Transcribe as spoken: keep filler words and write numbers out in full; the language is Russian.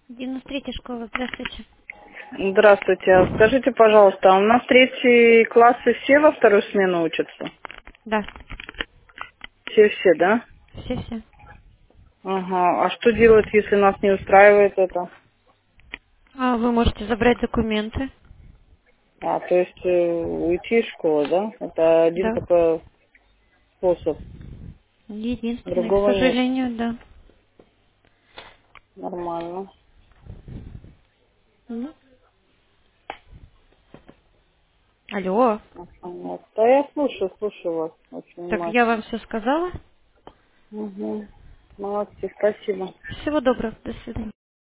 девяносто третья школа, здравствуйте. Здравствуйте. А Скажите, пожалуйста, а у нас третьи классы все во вторую смену учатся? Да, Все-все, да? все-все. Ага. А что делать, если нас не устраивает это? А вы можете забрать документы? А, то есть э, уйти из школы, да? Это один Да. такой способ. Единственный, к Другого нет. сожалению, да. Нормально. Ну. Алло. Ага, вот. Да я слушаю, слушаю вас очень Так я внимательно. вам все сказала. Угу. Молодцы, спасибо. Всего доброго. До свидания.